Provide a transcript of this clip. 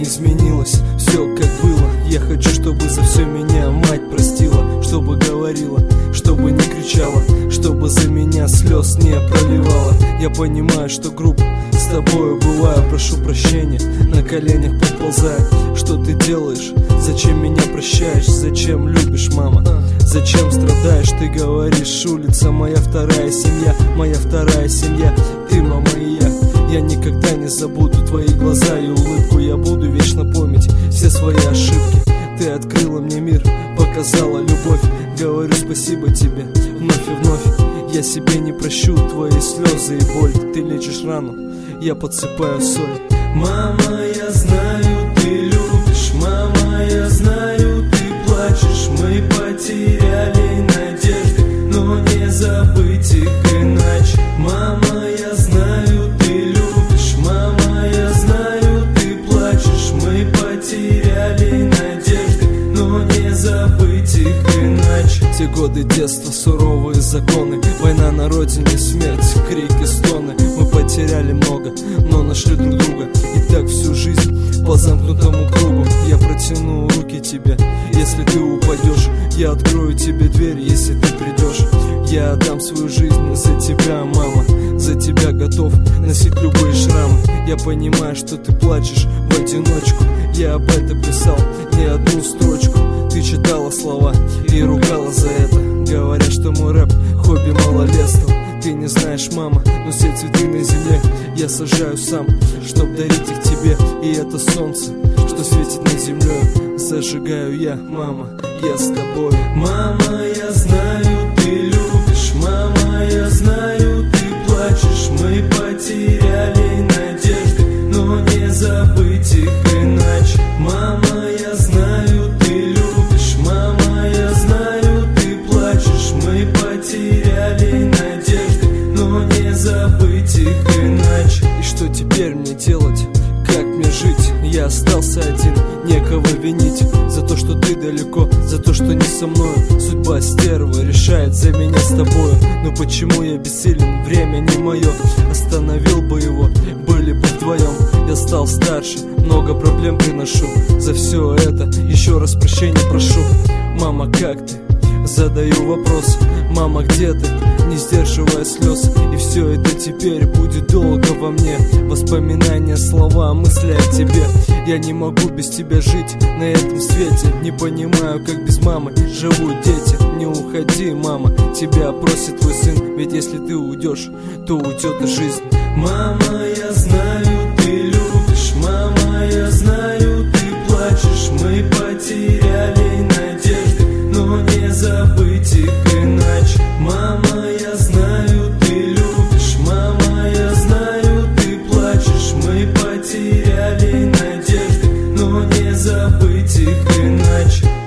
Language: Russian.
изменилось, все как было. Я хочу, чтобы за все меня мать простила, чтобы говорила, чтобы не кричала, чтобы за меня слез не проливала. Я понимаю, что грубо с тобою бываю, прошу прощения, на коленях подползаю. Что ты делаешь? Зачем меня прощаешь? Зачем любишь, мама? Зачем страдаешь? Ты говоришь, улица моя вторая семья, моя вторая семья, ты, мама, и я. Я никогда не забуду твои глаза и улыбку, я буду вечно помнить все свои ошибки. Ты открыла мне мир, показала любовь, говорю спасибо тебе вновь и вновь. Я себе не прощу твои слезы и боль, ты лечишь рану, я подсыпаю соль. Мама, я знаю, ты любишь, мама, я знаю, ты плачешь. Мы потеряли надежды, но не забыть их иначе. Мама, я знаю, ты любишь, мама, я знаю, ты плачешь. Мы потеряли надежды, но не забыть их иначе. Те годы детства, суровые законы, война на родине, смерть, крики, стоны. Мы потеряли много, но нашли друг друга. И так всю жизнь по замкнутому кругу. Я протяну руки тебе, если ты упадешь. Я открою тебе дверь, если ты придешь. Я отдам свою жизнь за тебя, мама. За тебя готов носить любые шрамы. Я понимаю, что ты плачешь в одиночку. Я об этом писал не одну строчку. Ты читала слова и ругала за это, говоря, что мой рэп хобби малолетства. Ты не знаешь, мама, но все цветы на земле я сажаю сам, чтоб дарить их тебе. И это солнце, что светит над землей, зажигаю я, мама, я с тобой. Мама, я знаю, ты любишь, мама, я знаю, ты плачешь. Мы потеряли надежды, но не забыть их иначе. Мама, я знаю, ты любишь, мама, я знаю, ты плачешь. Мы потеряли надежды, но не забыть их иначе. И что теперь мне делать? Как мне жить? Я остался один, некого винить за то, что ты далеко, за то, что не со мною. Судьба стерва решает за меня с тобою. Но почему я бессилен? Время не мое. Остановил бы его, были бы вдвоем. Я стал старше, много проблем приношу. За все это еще раз прощения прошу. Мама, как ты? Задаю вопрос. Мама, где ты? Не сдерживая слез. И все это теперь будет долго во мне. Воспоминания, слова, мысли о тебе. Я не могу без тебя жить на этом свете. Не понимаю, как без мамы живут дети. Не уходи, мама, тебя просит твой сын. Ведь если ты уйдешь, то уйдет и жизнь. Мама, я знаю, ты любишь, мама, я знаю, ты плачешь. Мы потеряли надежды, но не забыть их иначе. Мама, я знаю, ты любишь, мама, я знаю, ты плачешь. Мы потеряли надежды, но не забыть их иначе.